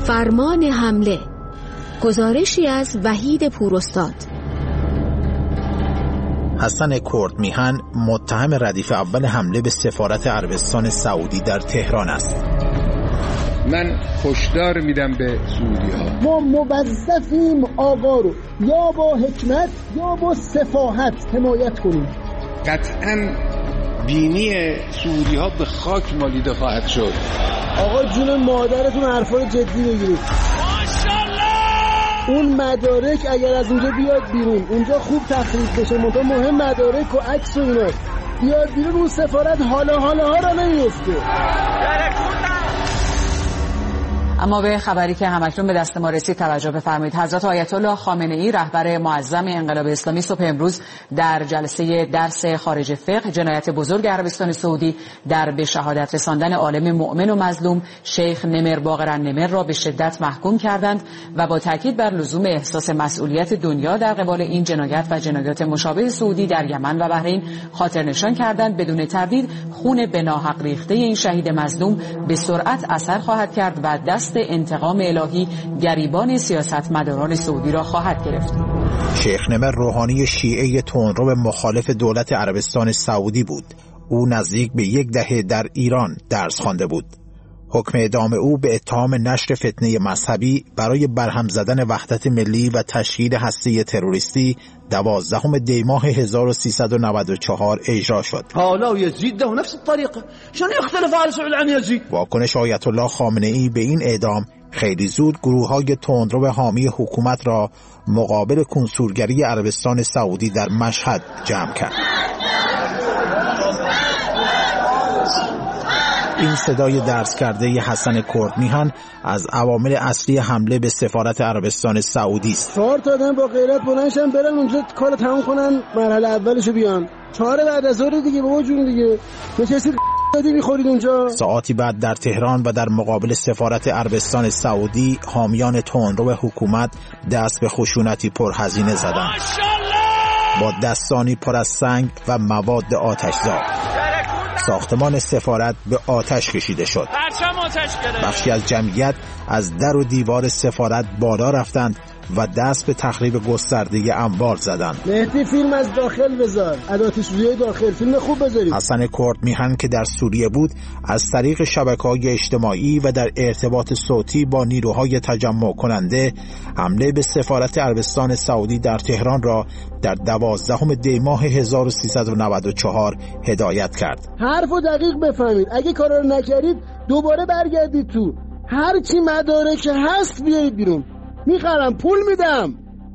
فرمان حمله. گزارشی از وحید پوراستاد. حسن کردمیهن متهم ردیف اول حمله به سفارت عربستان سعودی در تهران است. من هشدار میدم به سعودی‌ها، ما موظفیم آقا رو یا با حکمت یا با سفاحت حمایت کنیم. قطعاً بینی سعودی‌ها به خاک مالیده خواهد شد. آقا جون مادرتون حرفا جدی بگیرید. اون مدارک اگر از اونجا بیاد بیرون، اونجا خوب تخریب بشه، مهم مدارک و عکس و اینا بیاد بیرون، اون سفارت حالا را نمیفته. اما به خبری که همکنون به دست ما رسید توجه بفرمایید. حضرت آیت الله خامنه ای رهبر معظم انقلاب اسلامی صبح امروز در جلسه درس خارج فقه جنایت بزرگ عربستان سعودی در به شهادت رساندن عالم مؤمن و مظلوم شیخ نمر باقر النمر را به شدت محکوم کردند و با تاکید بر لزوم احساس مسئولیت دنیا در قبال این جنایت و جنایات مشابه سعودی در یمن و بحرین خاطر نشان کردند بدون تردید خون به ناحق ریخته این شهید مظلوم به سرعت اثر خواهد کرد و دست انتقام الهی گریبان سیاستمداران سعودی را خواهد گرفت. شیخ نمر روحانی شیعه تندرو مخالف دولت عربستان سعودی بود. او نزدیک به 1 دهه در ایران درس خوانده بود. حکم اعدام او به اتهام نشر فتنه مذهبی برای برهم زدن وحدت ملی و تشکیل هسته تروریستی 12 دی ماه 1394 اجرا شد. حالا یزید له نفس الطریقه شنو يختلف آل سعود عن یزید. واکنش آیت الله خامنه ای به این اعدام خیلی زود گروه‌های تندرو حامی حکومت را مقابل کنسولگری عربستان سعودی در مشهد جمع کرد. این صدای درس کرده حسن کردمیهن از عوامل اصلی حمله به سفارت عربستان سعودی است. 4 تا آدم با غیرت بلندشن برن اونجا کار تموم کنن، مرحله اولشو بیان. 4 بعد از ظهر دیگه بابا جون دیگه نشستید دادی میخورید اونجا. ساعتی بعد در تهران و در مقابل سفارت عربستان سعودی حامیان تندرو حکومت دست به خشونتی پرهزینه زدند. با دستانی پر از سنگ و مواد آتشزا ساختمان سفارت به آتش کشیده شد. بخشی از جمعیت از در و دیوار سفارت بالا رفتند و دست به تخریب گسترده اموال زدند. مهدی فیلم از داخل بذار، آتش‌سوزی داخل، فیلم خوب بذارید. حسن کردمیهن که در سوریه بود از طریق شبکه‌های اجتماعی و در ارتباط صوتی با نیروهای تجمع کننده حمله به سفارت عربستان سعودی در تهران را در 12 دی ماه 1394 هدایت کرد. حرفو دقیق بفهمید. اگه کارا رو نکردید دوباره برگردید تو. هر چی مدارک هست بیارید بیرون. میخرم، پول میدم.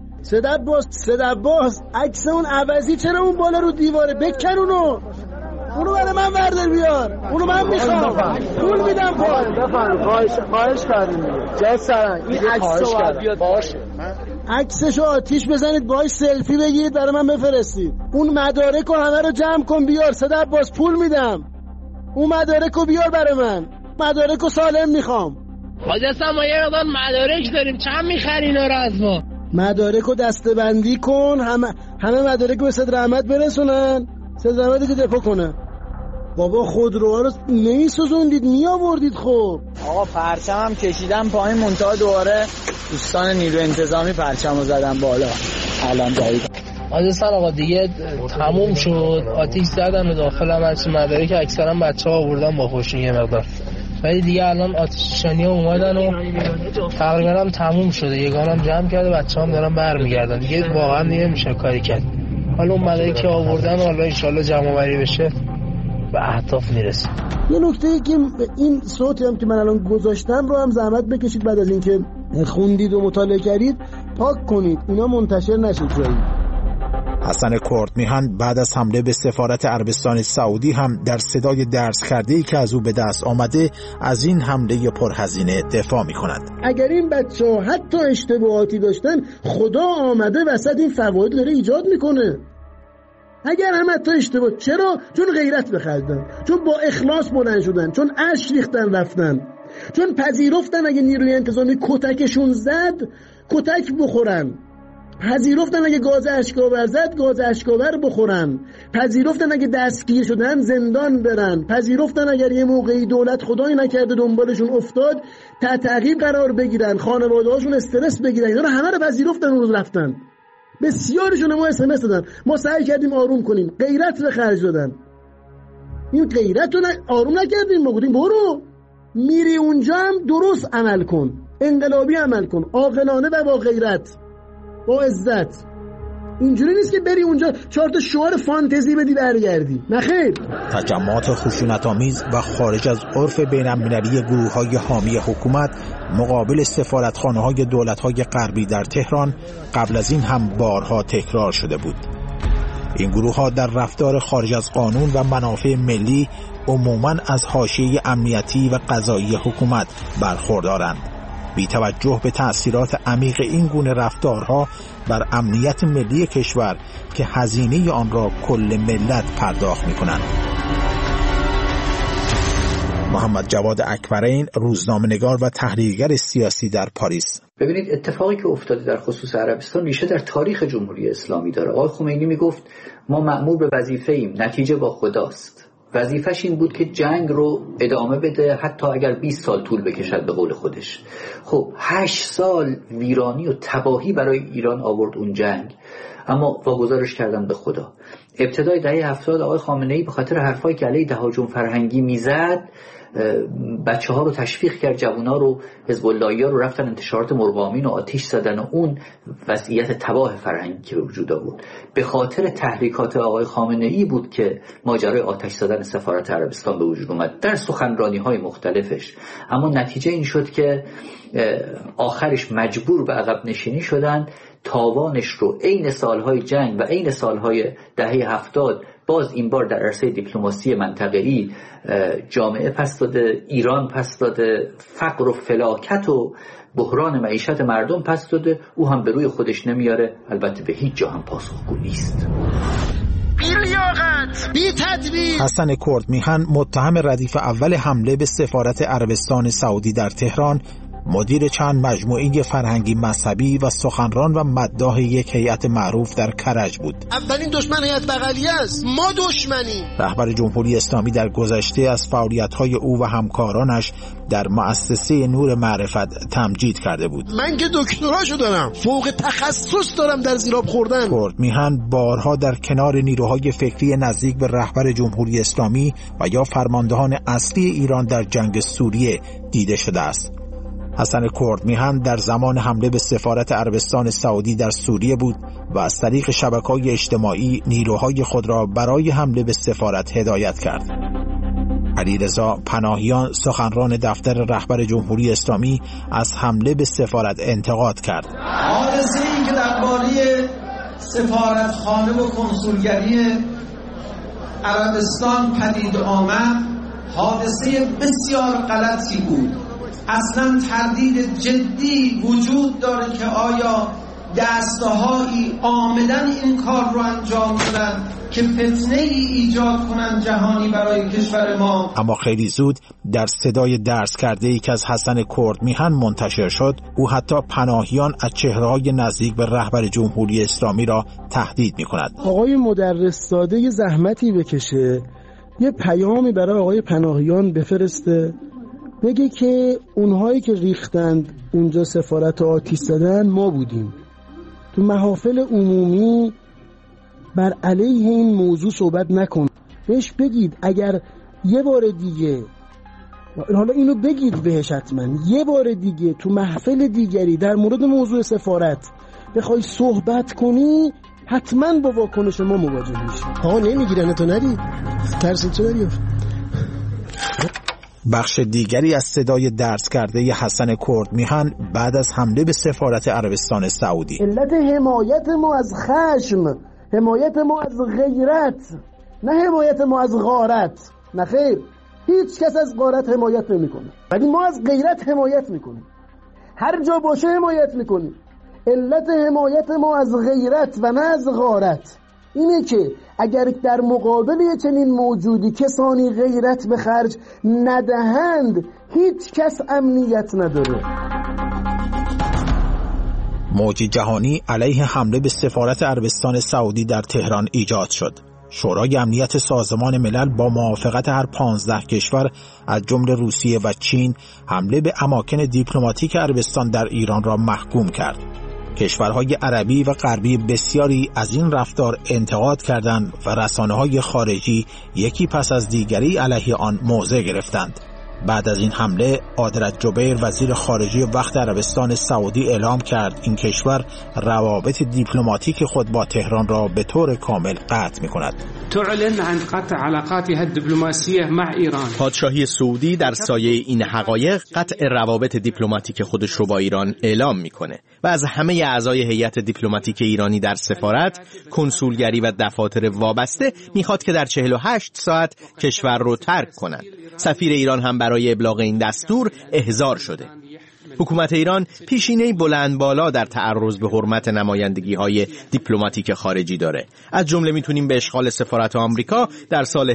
صدق باز عکس اون عوضی چرا اون بالا رو دیواره؟ بکن اونو برای من بردار بیار. اونو من میخوام، پول میدم. خواهش کردیم این عکسو بیاد باشه. عکسشو آتیش بزنید، باهاش سلفی بگیرید برای من بفرستید. اون مدارکو همه رو جمع کن بیار. صدق باز پول میدم. اون مدارکو بیار برای من. مدارکو سالم میخوام. حاجسته ما یه مقدار مدارک داریم، چند میخری اینا رو از ما؟ مدارکو دسته‌بندی کن، همه مدارکو به صدر احمد برسونن، صدر احمد که دفاع کنه. بابا خودروها رو نمی‌سوزوندید، میآوردید. خب آقا پرچمم کشیدم پایین، منتها دوباره دوستان نیرو انتظامی پرچمو زدن بالا. الان جدید حاجسته آقا دیگه تموم شد، آتیش زدن به داخل همه مدارک، اکثرا بچه‌ها آوردن با خوشی یه مقدار. ولی دیگه الان آتش‌نشانی‌ها اومدن و تقریبا هم تموم شده. یگانم جمع کرده، بچه‌هام دارن برمیگردن. دیگه واقعا نمیشه کاری کرد. حالا اون مدارکی که آوردن حالا ان شاءالله جمع‌آوری بشه به اهداف میرسه. یه نکته‌ای که این صوتی هم که من الان گذاشتم رو هم زحمت بکشید بعد از اینکه خوندید و مطالعه کردید پاک کنید، اینا منتشر نشه جایی. حسن کردمیهن بعد از حمله به سفارت عربستان سعودی هم در صدای درس کرده‌ای که از او به دست آمده از این حمله پرهزینه دفاع می‌کند. اگر این بچه‌ها حتی اشتباهاتی داشتن، خدا آمده وسط این فواید داره ایجاد میکنه. اگر هم حتی اشتباه، چرا؟ چون غیرت بخردن، چون با اخلاص بلند شدن، چون اشک ریختن رفتن، چون پذیرفتن اگه نیروی انتظامی کتکشون زد کتک بخورن. پذیرفتن اگه گاز اشکاور زد گاز اشکاور بخورن، پذیرفتن اگه دستگیر شدن زندان برن، پذیرفتن اگر یه موقعی دولت خدایی نکرده دنبالشون افتاد تحت تعقیب قرار بگیرن، خانواده‌هاشون استرس بگیرن. اینا رو همه رو پذیرفتن و رفتن. بسیارشون ما SMS دادن، ما سعی کردیم آروم کنیم، غیرت به خرج دادن. این غیرت رو آروم نکردیم، ما گفتیم برو میری اونجا هم درست عمل کن، انقلابی عمل کن، عاقلانه و با غیرت با عزت. اینجوری نیست که بری اونجا 4 تا شعار فانتزی بدی برگردی، نه خیر. تجمعات خشونت‌آمیز و خارج از عرف بین‌المللی گروه‌های حامی حکومت مقابل سفارتخانه‌های دولت‌های غربی در تهران قبل از این هم بارها تکرار شده بود. این گروه‌ها در رفتار خارج از قانون و منافع ملی عموماً از حاشیه امنیتی و قضایی حکومت برخوردارند. بی توجه به تأثیرات عمیق این گونه رفتارها بر امنیت ملی کشور که هزینه آن را کل ملت پرداخت می‌کنند. محمد جواد اکبرین، روزنامه‌نگار و تحلیلگر سیاسی در پاریس. ببینید اتفاقی که افتاده در خصوص عربستان ریشه در تاریخ جمهوری اسلامی داره. آقای خمینی میگفت ما مأمور به وظیفه‌ایم، نتیجه با خداست. وظیفش این بود که جنگ رو ادامه بده حتی اگر 20 سال طول بکشد به قول خودش. خب 8 سال ویرانی و تباهی برای ایران آورد اون جنگ، اما واگذارش کردن به خدا. ابتدای دهه 70 آقای خامنه‌ای به خاطر حرفایی که علیه تهاجم فرهنگی میزد بچه‌ها رو تشویق کرد، جوونا رو، حزب اللهی‌ها رو رفتن انتشارات مرغامین و آتش زدن و اون وضعیت تباه فرهنگی که به وجود آورد به خاطر تحریکات آقای خامنه‌ای بود که ماجرای آتش زدن سفارت عربستان به وجود اومد در سخنرانی‌های مختلفش. اما نتیجه این شد که آخرش مجبور به عقب نشینی شدن. تاوانش رو عین سالهای جنگ و عین سالهای دهه 70 باز این بار در عرصه دیپلماسی منطقه‌ای جامعه پس داده، ایران پس داده، فقر و فلاکت و بحران معیشت مردم پس داده. او هم به روی خودش نمیاره، البته به هیچ جا هم پاسخگو نیست. بی تدبیر. حسن کردمیهن، متهم ردیف اول حمله به سفارت عربستان سعودی در تهران، مدیر چند مجموعه فرهنگی مذهبی و سخنران و مداح یک هیئت معروف در کرج بود. اولین دشمن هیئت بغلیه است، ما دشمنیم. رهبر جمهوری اسلامی در گذشته از فعالیت‌های او و همکارانش در مؤسسه نور معرفت تمجید کرده بود. من که دکتراشو دارم، فوق تخصص دارم در زیراب خوردن. کردمیهن بارها در کنار نیروهای فکری نزدیک به رهبر جمهوری اسلامی و یا فرماندهان اصلی ایران در جنگ سوریه دیده شده است. حسن کردمیهن در زمان حمله به سفارت عربستان سعودی در سوریه بود و از طریق شبکه‌های اجتماعی نیروهای خود را برای حمله به سفارت هدایت کرد. علیرضا پناهیان، سخنران دفتر رهبر جمهوری اسلامی، از حمله به سفارت انتقاد کرد. حادثه‌ای که درباره سفارتخانه و کنسولگری عربستان پدید آمد حادثه بسیار غلطی بود. اصلا تردید جدی وجود داره که آیا دستهایی آمدن این کار رو انجام دادن که فتنه ای ایجاد کنن جهانی برای کشور ما. اما خیلی زود در صدای درس کرده ای که از حسن کردمیهن منتشر شد، او حتی پناهیان از چهره‌های نزدیک به رهبر جمهوری اسلامی را تهدید می‌کند. آقای مدرس زاده یه زحمتی بکشه، یه پیامی برای آقای پناهیان بفرسته، بگه که اونهایی که ریختند اونجا سفارت آتش زدن ما بودیم. تو محافل عمومی بر علیه این موضوع صحبت نکن. بهش بگید اگر یه بار دیگه، حالا اینو بگید بهش حتما، یه بار دیگه تو محفل دیگری در مورد موضوع سفارت بخوای صحبت کنی حتما با واکنش ما مواجه میشی. آقا نمیگیرن تو نری ترس تو نری. بخش دیگری از صدای درس کرده حسن کردمیهن بعد از حمله به سفارت عربستان سعودی: علت حمایت ما از خشم، حمایت ما از غیرت، نه حمایت ما از غارت. نه خیر، هیچ کس از غارت حمایت نمیکنه، ولی ما از غیرت حمایت میکنیم. هر جا باشه حمایت میکنیم. علت حمایت ما از غیرت و نه از غارت اینه که اگر در مقابل چنین موجودی کسانی غیرت به خرج ندهند هیچ کس امنیت نداره. موج جهانی علیه حمله به سفارت عربستان سعودی در تهران ایجاد شد. شورای امنیت سازمان ملل با موافقت هر 15 کشور از جمله روسیه و چین حمله به اماکن دیپلماتیک عربستان در ایران را محکوم کرد. کشورهای عربی و غربی بسیاری از این رفتار انتقاد کردند و رسانه‌های خارجی یکی پس از دیگری علیه آن موضع گرفتند. بعد از این حمله عادلت جبیر وزیر خارجه وقت عربستان سعودی اعلام کرد این کشور روابط دیپلماتیک خود با تهران را به طور کامل قطع می‌کند. تعلن عن قطع علاقاتها الدبلوماسیه مع ایران. پادشاهی سعودی در سایه این حقایق قطع روابط دیپلماتیک خودش رو با ایران اعلام می‌کنه و از همه اعضای هیئت دیپلماتیک ایرانی در سفارت، کنسولگری و دفاتر وابسته می‌خواد که در 48 ساعت کشور رو ترک کنند. سفیر ایران هم برای ابلاغ این دستور احضار شده. حکومت ایران پیشینه‌ای بلند بالا در تعرض به حرمت نمایندگی‌های دیپلماتیک خارجی داره. از جمله میتونیم به اشغال سفارت آمریکا در سال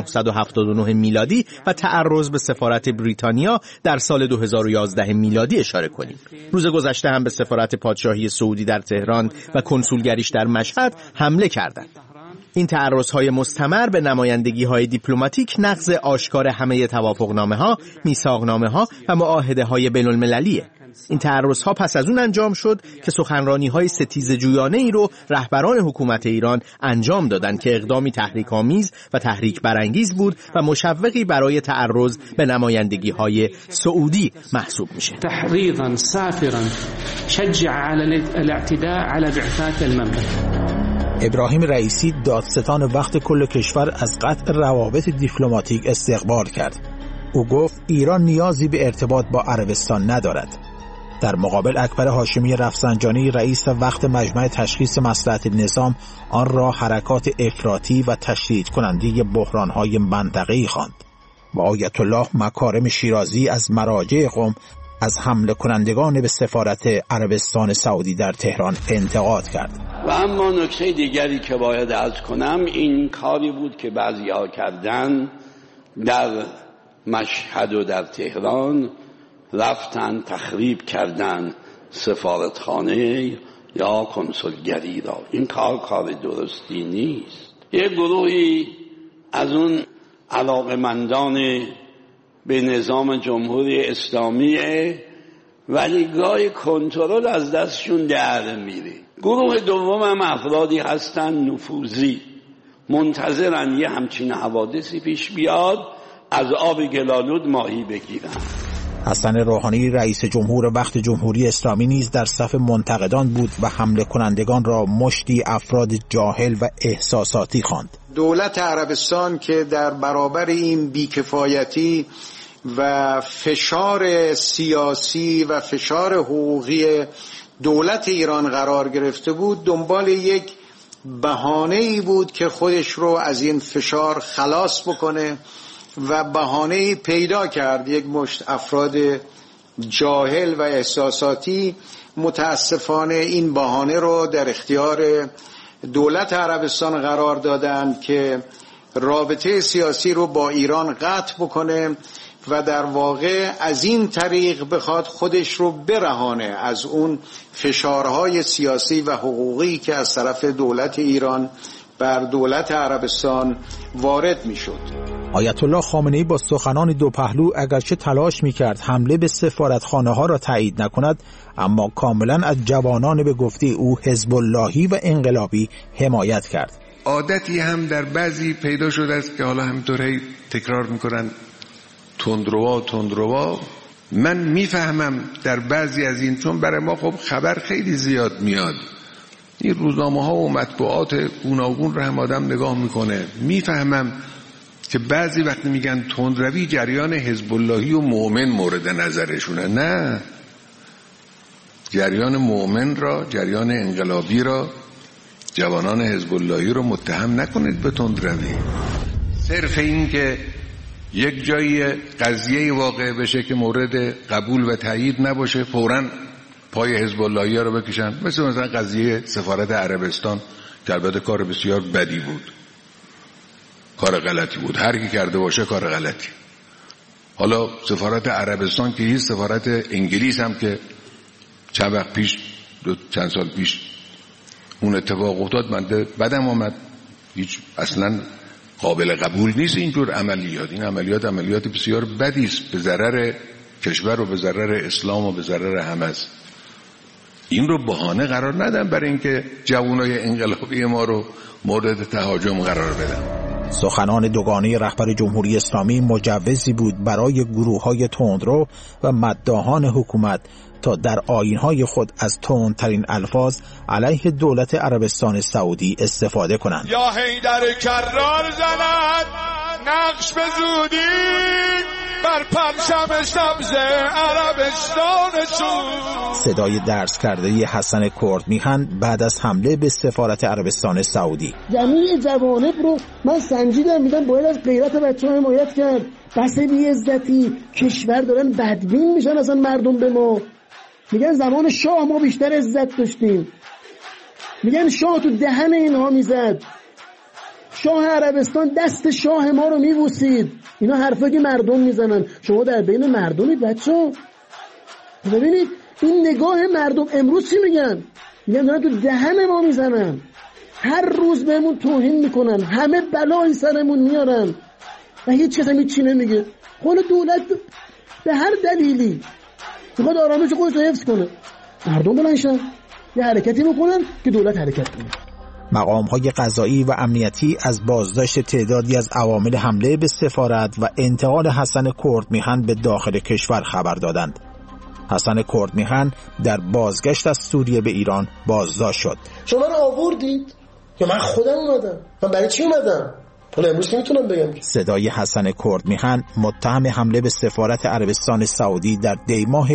1979 میلادی و تعرض به سفارت بریتانیا در سال 2011 میلادی اشاره کنیم. روز گذشته هم به سفارت پادشاهی سعودی در تهران و کنسولگریش در مشهد حمله کردند. این تعرض‌های مستمر به نمایندگی‌های دیپلماتیک نقض آشکار همه توافقنامه‌ها، میثاقنامه‌ها و معاهده‌های بین‌المللیه. این تعرض‌ها پس از اون انجام شد که سخنرانی‌های ستیزجویانه‌ای رو رهبران حکومت ایران انجام دادند که اقدامی تحریک‌آمیز و تحریک برانگیز بود و مشوقی برای تعرض به نمایندگی‌های سعودی محسوب میشه. تحریضاً سافراً شجع على الاعتداء على بعثات المملكة. ابراهیم رئیسی دادستان وقت کل کشور از قطع روابط دیپلماتیک استقبال کرد. او گفت ایران نیازی به ارتباط با عربستان ندارد. در مقابل اکبر هاشمی رفسنجانی رئیس وقت مجمع تشخیص مصلحت نظام آن را حرکات افراطی و تشدید کننده بحران‌های منطقه‌ای خواند. با آیت الله مکارم شیرازی از مراجع قم از حمله کنندگان به سفارت عربستان سعودی در تهران انتقاد کرد. و اما نکته دیگری که باید عرض کنم این کاری بود که بعضی‌ها کردن در مشهد و در تهران، رفتن تخریب کردن سفارتخانه یا کنسولگری را. این کار درستی نیست. یک گروهی از اون علاقمندان به نظام جمهوری اسلامیه ولی گاهی کنترل از دستشون در میره. گروه دوم هم افرادی هستن نفوذی، منتظرن یه همچین حوادثی پیش بیاد از آب گلالود ماهی بگیرن. حسن روحانی رئیس جمهور وقت جمهوری اسلامی نیز در صف منتقدان بود و حمله کنندگان را مشتی افراد جاهل و احساساتی خواند. دولت عربستان که در برابر این بیکفایتی و فشار سیاسی و فشار حقوقی دولت ایران قرار گرفته بود، دنبال یک بهانه‌ای بود که خودش رو از این فشار خلاص بکنه و بهانه‌ای پیدا کرد. یک مشت افراد جاهل و احساساتی متاسفانه این بهانه رو در اختیار دولت عربستان قرار دادند که رابطه سیاسی رو با ایران قطع بکنه و در واقع از این طریق بخواد خودش رو برهانه از اون فشارهای سیاسی و حقوقی که از طرف دولت ایران بر دولت عربستان وارد می شد. آیت الله خامنه‌ای با سخنان دو پهلو اگرچه تلاش می کرد حمله به سفارتخانه ها را تایید نکند، اما کاملا از جوانان به گفته او حزب اللهی و انقلابی حمایت کرد. عادتی هم در بعضی پیدا شده است که حالا همینطوری تکرار میکنن تندروا. من میفهمم در بعضی از این، چون برای ما خب خبر خیلی زیاد میاد، این روزنامه ها و مطبوعات گوناگون رو هم آدم نگاه میکنه، میفهمم که بعضی وقتی میگن تندروی جریان حزب اللهی و مؤمن مورد نظرشونه. نه، جریان مؤمن را، جریان انقلابی را، جوانان حزب اللهی رو متهم نکنید به تندروی. صرف این که یک جایی قضیه واقع بشه که مورد قبول و تایید نباشه فوراً پای حزب اللهی رو بکشن، مثلا قضیه سفارت عربستان که البته کار بسیار بدی بود، کار غلطی بود، هر کی کرده باشه کار غلطی. حالا سفارت عربستان که هیچ، سفارت انگلیس هم که چند وقت پیش چند سال پیش اون اتفاق افتاد، من بدم آمد. هیچ اصلا قابل قبول نیست اینجور عملیات. این عملیات بسیار بدی است، به ضرر کشور و به ضرر اسلام و به ضرر همه است. این رو بهانه قرار ندن برای اینکه جوانای انقلابی ما رو مورد تهاجم قرار بدن. سخنان دوگانه رهبر جمهوری اسلامی مجوزی بود برای گروه‌های تندرو و مداحان حکومت تا در آیین‌های خود از تندترین الفاظ علیه دولت عربستان سعودی استفاده کنند. یا حیدر کرار زند نقش به زودی بر پرچم سبز عربستان سود. صدای درس کرده حسن کردمیهن بعد از حمله به سفارت عربستان سعودی. جمیع جوانب رو من سنجیدم، میدم باید از غیرت بچه‌ها حمایت کرد. بس بی‌عزتی کشور دارن بدبین میشن اصلا مردم به ما. میگن زمان شاه ما بیشتر عزت داشتیم، میگن شاه تو دهن اینها میزد، شاه عربستان دست شاه ما رو میبوسید. اینا حرفایی که مردم میزنن. شما در بین مردمید بچه‌ها. ببینید این نگاه مردم امروز چی میگن؟ میگن دارن تو دهن ما میزنن، هر روز بهمون توهین میکنن، همه بلایی سرمون میارن و هیچ کسی هیچی نمیگه. خود دولت به هر دلیلی میخواد آرامش خودش رو حفظ کنه، مردم بلنشن یه حرکتی بکنن که دولت حرکت کنه. مقام‌های قضایی و امنیتی از بازداشت تعدادی از عوامل حمله به سفارت و انتقال حسن کردمیهن به داخل کشور خبر دادند. حسن کردمیهن در بازگشت از سوریه به ایران بازداشت شد. شما رو آوردید یا من خودم اومدم؟ من برای چی اومدم؟ حالا امروز که میتونم بگم. صدای حسن کردمیهن متهم حمله به سفارت عربستان سعودی در دیماه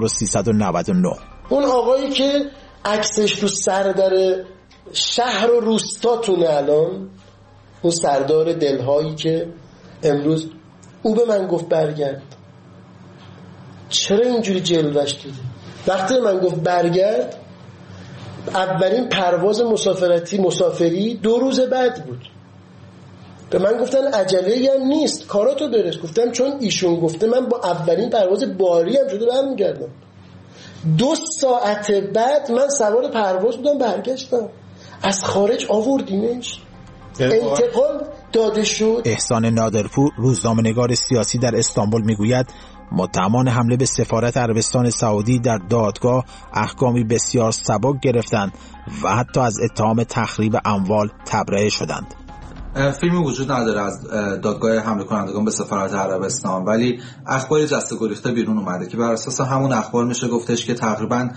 1399. اون آقایی که عکسش تو سردر شهر و روستاتونه الان، اون سردار دلهایی که امروز او به من گفت برگرد. چرا اینجوری جلوش دیدی؟ وقتی من گفت برگرد، اولین پرواز مسافری 2 روز بعد بود. به من گفتن عجله‌ای هم نیست، کاراتو برس. گفتم چون ایشون گفته من با اولین پرواز باری هم شده برمیگردم. 2 ساعت بعد من سوار پرواز بودم برگشتم. از خارج آوردیمش، انتقال داده شد. احسان نادرپور روزنامه‌نگار سیاسی در استانبول میگوید متهمان حمله به سفارت عربستان سعودی در دادگاه احکامی بسیار سبک گرفتند و حتی از اتهام تخریب اموال تبرئه شدند. فیلمی وجود نداره از دادگاه حمله کنندگان به سفارت عربستان، ولی اخبار جسته گریخته بیرون اومده که بر اساس همون اخبار میشه گفتش که تقریبا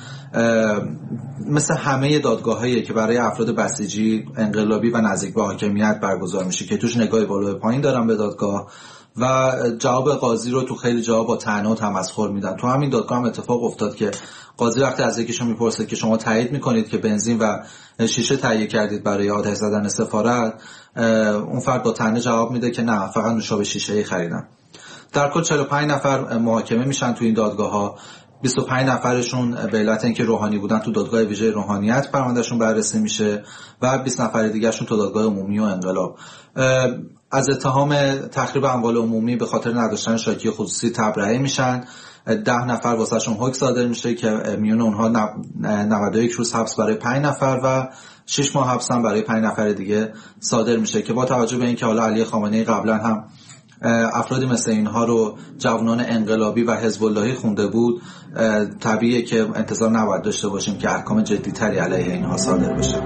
مثل همه دادگاهایی که برای افراد بسیجی، انقلابی و نزدیک به حاکمیت برگزار میشه که توش نگاهی بالا به پایین دارن به دادگاه و جواب قاضی رو تو خیلی جواب با طعنه و تمسخر میدن. تو همین دادگاه هم اتفاق افتاد که قاضی وقتی از یکیشون میپرسه که شما تایید میکنید که بنزین و شیشه تهیه کردید برای آتش زدن سفارت، اون فرد با طعنه جواب میده که نه، فقط نوشابه شیشه‌ای خریدم. در کل 45 نفر محاکمه میشن تو این دادگاه‌ها. 25 نفرشون به علت اینکه روحانی بودن تو دادگاه ویژه روحانیت پروندهشون بررسی میشه و 20 نفر دیگه‌شون تو دادگاه عمومی و انقلاب. از اتهام تخریب اموال عمومی به خاطر نداشتن شاکی خصوصی تبرئه میشن. 10 نفر واسهشون حکم صادر میشه که میون اونها 91 روز حبس برای 5 نفر و 6 ماه حبس هم برای 5 نفر دیگه صادر میشه که با توجه به اینکه حالا علی خامنه‌ای قبلا هم افرادی مثل اینها رو جوانان انقلابی و حزب اللهی خونده بود، طبیعیه که انتظار نباید داشته باشیم که احکام جدی‌تری علیه اینها صادر بشه.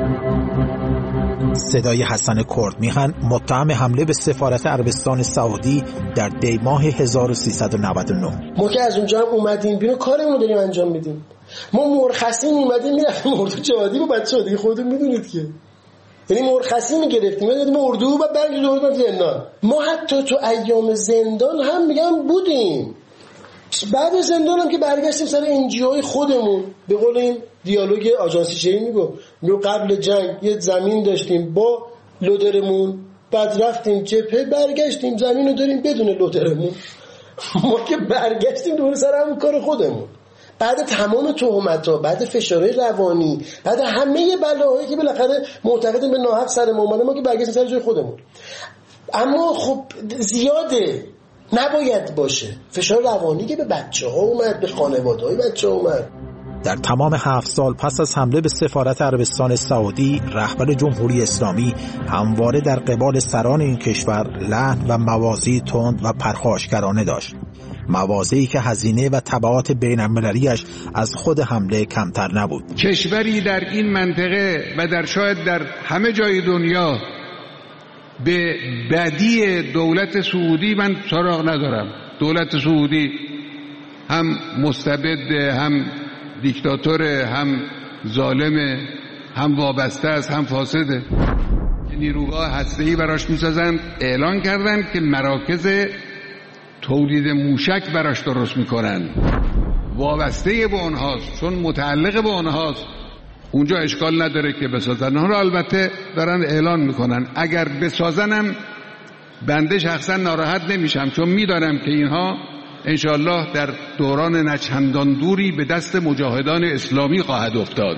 صدای حسن کردمیهن متهم حمله به سفارت عربستان سعودی در دیماه 1399. ما که از اونجا هم اومدیم بیرون کارمون رو داریم انجام میدیم. ما مرخصی اومدیم میرفتیم اردو جهادی با بچه‌ها دیگه خودتون میدونید که، یعنی مرخصی میگرفتیم میدادیم اردو و بعد دوردیم زندان. ما حتی تو ایام زندان هم میگم بودیم. بعد زندان هم که برگشتیم سر انجیوهای خودمون، به قول این دیالوگ آژانسی چهی میگو قبل جنگ یه زمین داشتیم با لودرمون، بعد رفتیم جبهه برگشتیم زمین رو داریم بدون لودرمون. ما که برگشتیم دوباره سر همون کار خودمون. بعد تمام تهمت‌ها، بعد فشارهای روانی، بعد همه بلاهایی که بالاخره معتقدیم به ناحق سر ما اومده، ما که برگشتیم سر جای خودمون. اما خب زیاده، نباید باشه. فشار روانی که به بچه‌ها اومد، به خانواده‌های بچه‌ها اومد. در تمام 7 سال پس از حمله به سفارت عربستان سعودی، رهبر جمهوری اسلامی همواره در قبال سران این کشور لحن و موازی تند و پرخاشگرانه داشت. موازی که هزینه و تبعات بین‌المللی‌اش از خود حمله کمتر نبود. کشوری در این منطقه و در شاید در همه جای دنیا به بدی دولت سعودی من سراغ ندارم. دولت سعودی هم مستبد، هم دیکتاتور، هم ظالم، هم وابسته است، هم فاسده. نیروگاه هسته‌ای براش می‌سازند. اعلان کردند که مراکز تولید موشک براش درست میکنن. وابسته به اونهاست، چون متعلق به اونهاست. اونجا اشکال نداره که بسازن. اونها البته دارن اعلان میکنن اگر بسازنم بنده شخصا ناراحت نمیشم، چون میدانم که اینها انشالله در دوران نچندان دوری به دست مجاهدان اسلامی خواهد افتاد.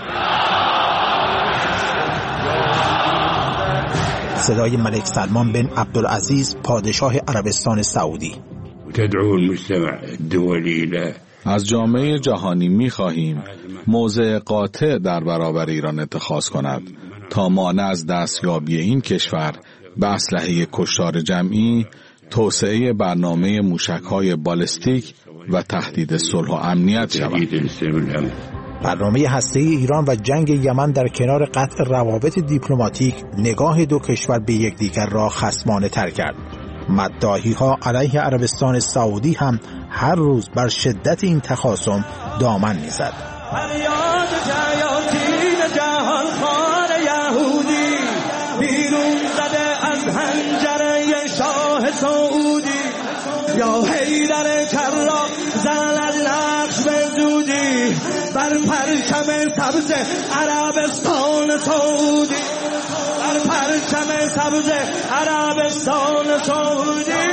صدای ملک سلمان بن عبدالعزیز پادشاه عربستان سعودی. تدعو المجتمع الدولي له. از جامعه جهانی می‌خواهیم موضع قاطع در برابر ایران اتخاذ کند تا مانع از دستیابی این کشور به اسلحه کشتار جمعی، توسعه برنامه موشک‌های بالستیک و تهدید صلح و امنیت شود. برنامه هسته‌ای ایران و جنگ یمن در کنار قطع روابط دیپلماتیک نگاه دو کشور به یکدیگر را خصمانه تر کرد. مداحی‌ها علیه عربستان سعودی هم هر روز بر شدت این تخاصم دامن می‌زد. فریاد جیاتین جهان خوار یهودی بیرون زده از حنجره شاه سعودی، یا حیدر کرا زند نقش به زودی بر پرچم سبز عربستان سعودی، بر پرچم سبز عربستان سعودی.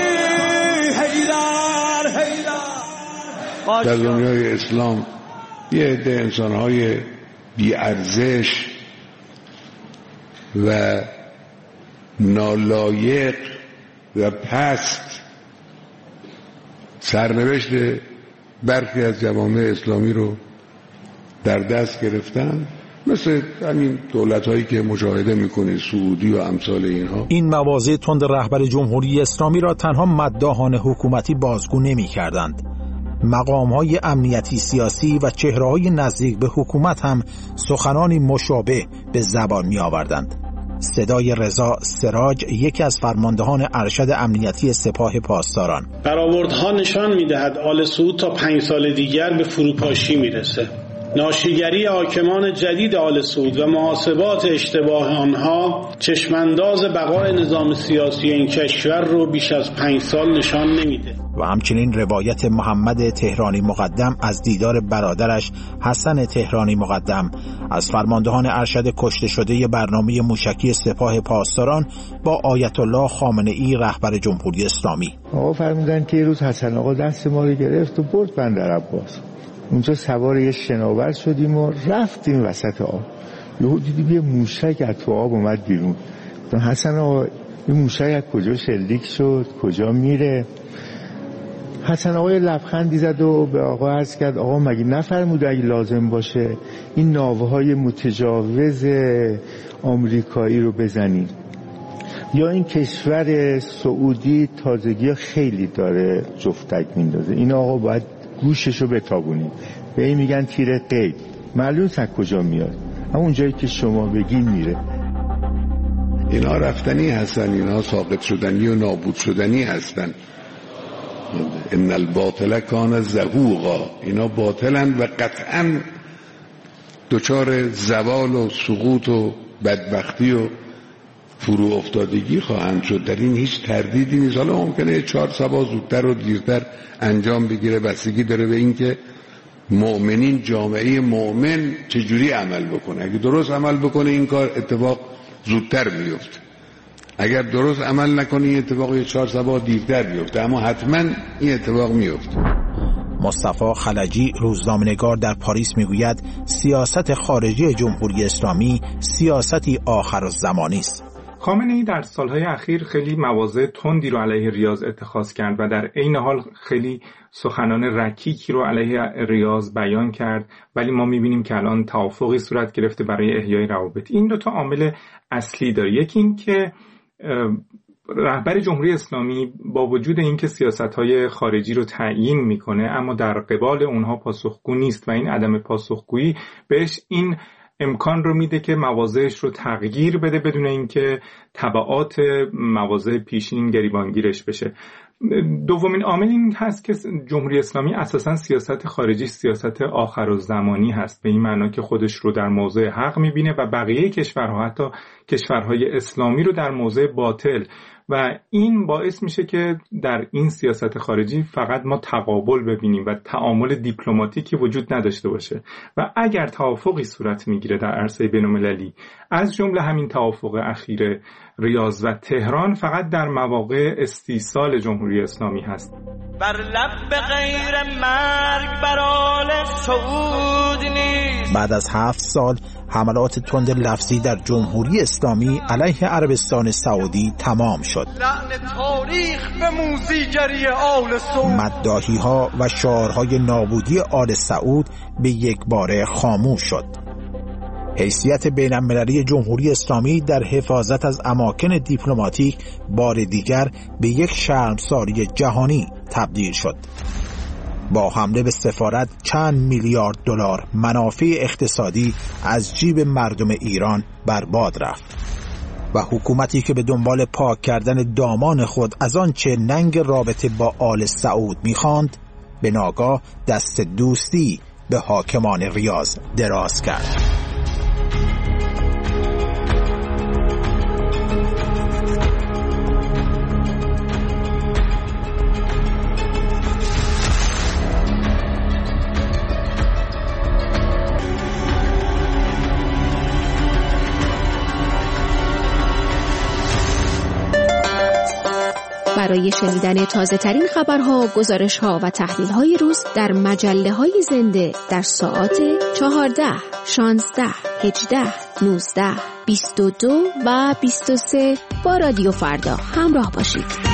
حیدر حیدر. در دنیای اسلام یه عده انسان‌های بی‌ارزش و نالایق و پست سرنوشت برخی از جوامع اسلامی رو در دست گرفتن، مثل همین دولت‌هایی که مشاهده می‌کنید، سعودی و امثال اینها. این مواضع تند رهبر جمهوری اسلامی را تنها مداحان حکومتی بازگو نمی‌کردند. مقام‌های امنیتی سیاسی و چهره‌های نزدیک به حکومت هم سخنانی مشابه به زبان می‌آوردند. صدای رضا سراج، یکی از فرماندهان ارشد امنیتی سپاه پاسداران: برآوردها نشان می‌دهد آل سعود تا 5 سال دیگر به فروپاشی می‌رسه. ناشیگری حاکمان جدید آل سعود و محاسبات اشتباه آنها چشمانداز بقای نظام سیاسی این کشور رو بیش از 5 سال نشان نمیده. و همچنین روایت محمد تهرانی مقدم از دیدار برادرش حسن تهرانی مقدم از فرماندهان ارشد کشته شده برنامه موشکی سپاه پاسداران با آیت الله خامنه‌ای رهبر جمهوری اسلامی. آقا فرمودن که یه روز حسن آقا دست ما رو گرفت و برد بندر عباس. اونجا سوار یه شناور شدیم و رفتیم وسط آب. یهو دیدیم یه موشک از تو آب اومد بیرون. حسن آقا این موشک از کجا شلیک شد، کجا میره؟ حسن آقا لبخندی زد و به آقا عرض کرد آقا مگه نفرموده اگه لازم باشه این ناوهای متجاوز آمریکایی رو بزنیم؟ یا این کشور سعودی تازگی خیلی داره جفتک میندازه، این آقا باید گوششو بتابونیم. به این میگن تیر قید، معلوم از کجا میاد، همون جایی که شما بگین میره. اینا رفتنی هستن، اینا ساقط شدنی و نابود شدنی هستن. ان الباطل کان زهوقا، اینا باطلن و قطعا دچار زوال و سقوط و بدبختی و فرو افتادگی خواهند شد. در این هیچ تردیدی نیست. حالا ممکنه 4 سبا زودتر و دیرتر انجام بگیره، بستگی داره به این که مؤمنین، جامعه مؤمن چجوری عمل بکنه. اگه درست عمل بکنه این کار اتفاق زودتر میفته، اگر درست عمل نکنه این اتفاق 4 سبا دیرتر میفته، اما حتما این اتفاق میفته. مصطفی خلجی روزنامه‌نگار در پاریس میگوید سیاست خارجی جمهوری اسلامی سیاستی آخرالزمانی است. خامنه‌ای در سالهای اخیر خیلی مواضع تندی رو علیه ریاض اتخاذ کرد و در عین حال خیلی سخنان رکیکی رو علیه ریاض بیان کرد، ولی ما می‌بینیم که الان توافقی صورت گرفته برای احیای روابط. این دو تا عامل اصلی داره. یکی این که رهبر جمهوری اسلامی با وجود اینکه سیاست‌های خارجی رو تعیین میکنه اما در قبال اونها پاسخگو نیست و این عدم پاسخگویی بهش این امکان رو میده که مواضعش رو تغییر بده بدون اینکه تبعات مواضع پیشین گریبانگیرش بشه. دومین عامل این هست که جمهوری اسلامی اساساً سیاست خارجی سیاست آخرالزمانی هست، به این معنا که خودش رو در موضع حق میبینه و بقیه کشورها حتی کشورهای اسلامی رو در موضع باطل، و این باعث میشه که در این سیاست خارجی فقط ما تقابل ببینیم و تعامل دیپلماتیکی وجود نداشته باشه. و اگر توافقی صورت میگیره در عرصه بین‌المللی از جمله همین توافق اخیر ریاض و تهران، فقط در مواقع استیصال جمهوری اسلامی هست. بر لب غیر مرگ بر آل سعود نیست. بعد از 7 سال حملات تند لفظی در جمهوری اسلامی علیه عربستان سعودی تمام شد. لعن تاریخ به موزیگری آل سعود. مداحی‌ها و شعارهای نابودی آل سعود به یک باره خاموش شد. حیثیت بین‌المللی جمهوری اسلامی در حفاظت از اماکن دیپلماتیک بار دیگر به یک شرمساری جهانی تبدیل شد. با حمله به سفارت چند میلیارد دلار منافع اقتصادی از جیب مردم ایران برباد رفت و حکومتی که به دنبال پاک کردن دامان خود از آنچه ننگ رابطه با آل سعود می‌خواند، به ناگاه دست دوستی به حاکمان ریاض دراز کرد. برای شنیدن تازه ترین خبرها، گزارش‌ها و تحلیل‌های روز در مجله‌های زنده در ساعات 14، 16، 18، 19، 22 و 23 با رادیو فردا همراه باشید.